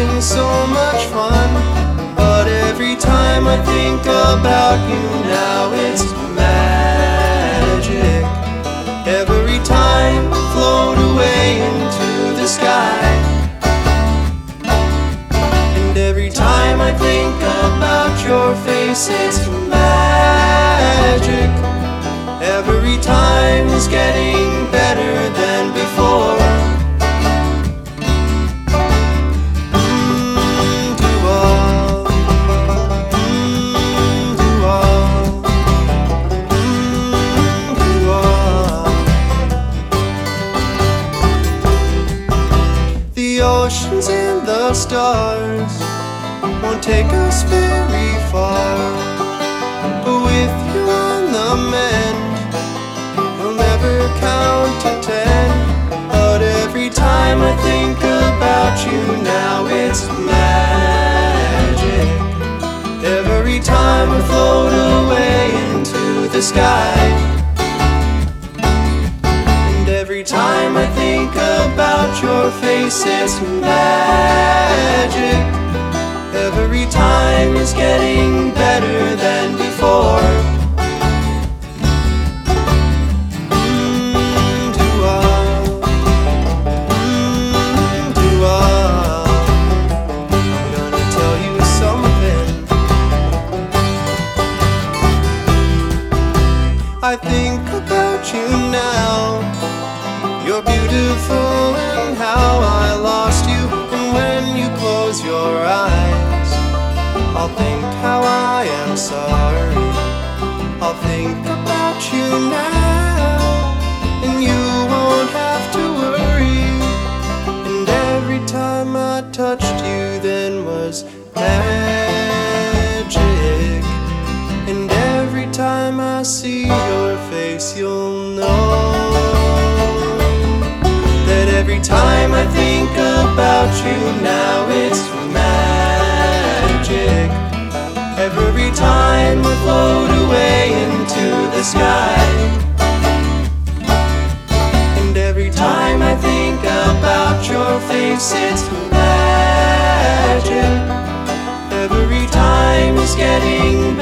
having so much fun. But every time I think about you now, it's magic. Every time I float away into the sky, and every time I think about your face, it's magic. Every time is getting better than before. The oceans and the stars won't take us very far, but with you on the mend, we'll never count to 10. But every time I think about you now, it's magic. Every time I float away into the sky, and every time I think about your face, it's magic. Every time is getting better than before. I'm gonna tell you something. I think about you now. You're beautiful and how I lost you. And when you close your eyes, I'll think how I am sorry. I'll think about you now, and you won't have to worry. And every time I touched you then was magic. And every time I see your face, you'll know that every time I think about you now, it's magic. Every time I float away into the sky, and every time I think about your face, it's magic. Every time is getting better.